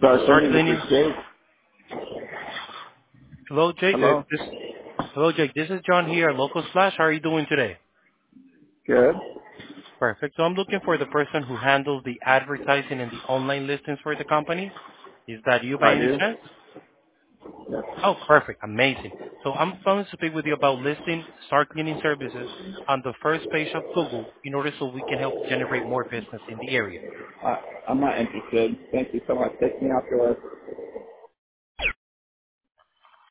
Sorry, Start Tony, this is cleaning. Jake. Hello, Jake. Hello? Hello, Jake. This is John here at Local Splash. How are you doing today? Good. Perfect. So I'm looking for the person who handles the advertising and the online listings for the company. Is that you by I any do? chance? Yes. Oh, perfect. Amazing. So I'm going to speak with you about listing start cleaning services on the first page of Google in order so we can help generate more business in the area. I'm not interested. Thank you so much. Take me off your list.